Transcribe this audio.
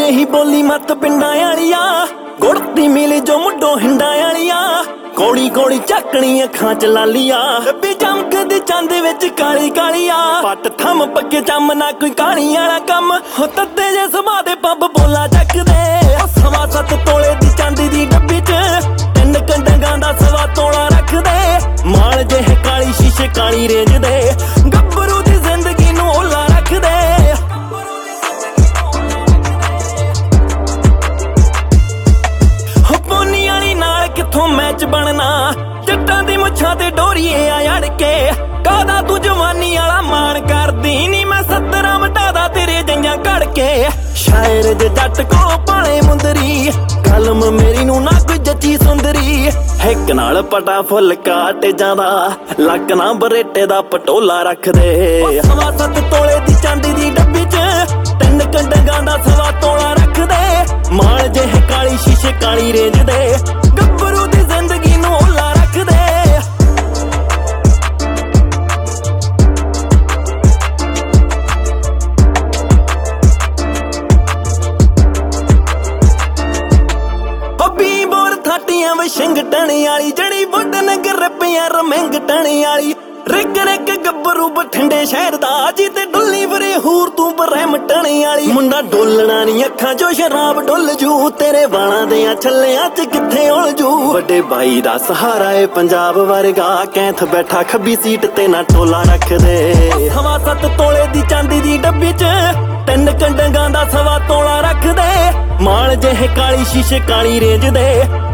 ही बोली मत पिंडा वालिया गुड़ती मिले जो मुड्डो हिंडा वालिया कोड़ी कोड़ी झकनी अखां च लालिया भी चमकदी चंद विच काली कालिया पट थम पक्के चम ना कोई कहानी वाला कम हो तत्ते जे सुभा दे पब बोला चकदे 7.25 तोले दी चांदी दी डब्बी च 3 कंडंगां दा 1.25 तोला रख दे माल जेह काली शीशे काली रेंज दे गब्बरू दी जिंदगी नूं ओला रख दे किथों मैच बनना जट्टां दी मुच्छां ते डोरीए आ अड़ के कादा तू जवानी वाला मान करदी नी मैं 70 वटादा तेरे जइयां कड़ के शायर जे जट को पाले मुंदरी कलम मेरी नू ना कोई जची सुंदरी हिक नाल पटा फुल काट जांदा लक ना बरेटे दा पटोला रख दे 7.25 तोले दी चांदी दी डब्बी च 3 कंडंगां दा 1.25 तोला रख दे माल जेह काली शीशे काली रेंज दे गब्बरू दी जिंदगी नूं ओला रख दे विशंग टने वाली जड़ी बुड नगर रपिया रमंग टने वाली रिग रिग गब्बरू बठिंडे शहर दा जिते डुल्ली वरे हूर तू बरहम टने वाली मुंडा डोलना नी अखां चो शराब डुल जू तेरे वालां दे छल्लियां च किथे उल जू वड्डे भाई दा सहारा है पंजाब वर्गा कैंथ बैठा खब्बी सीट ते ना टोला रख दे 7.25 तोले दी चांदी दी डब्बी च 3 कंडंगां दा 1.25 तोला रख दे माल जेह काली शीशे काली रेंज दे